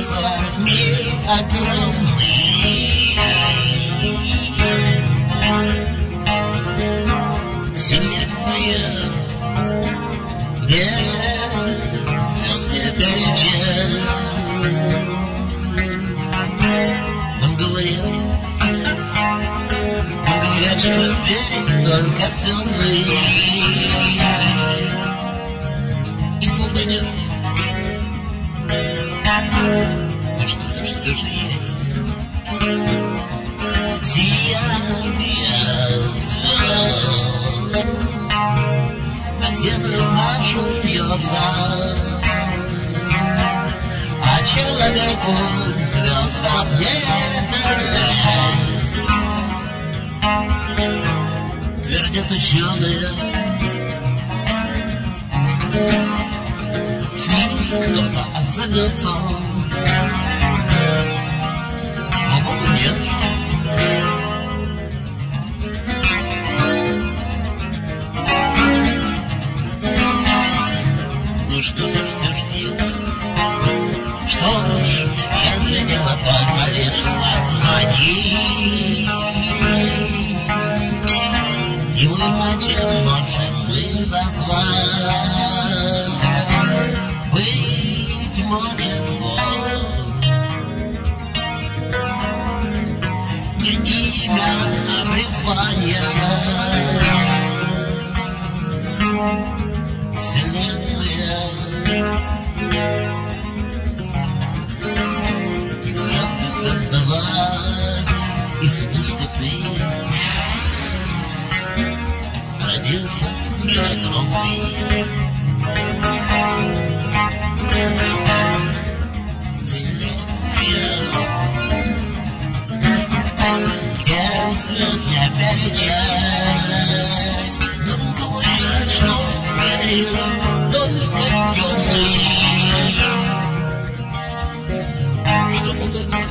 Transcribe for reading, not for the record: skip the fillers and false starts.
кажется, мир огромный. Вселенная, где звезды горячат. Он говорят, что верит только темный. И пуганет. Но что-то ж все же есть. Сияние звезд на землю нашу льется, а человеку звездам не долезть. Твердят ученые, с ними кто-то отзовется, а вот и нет. Ну что же все ждет? Что ж, если дело только лишь позвони, его иначе можем мы назвать. Быть может, не имя, а призвание. Вселенная, и звезды создавать из пустоты. Родился мир огромный. Звезд не перечесть, но говорят, что верил только темный, что будут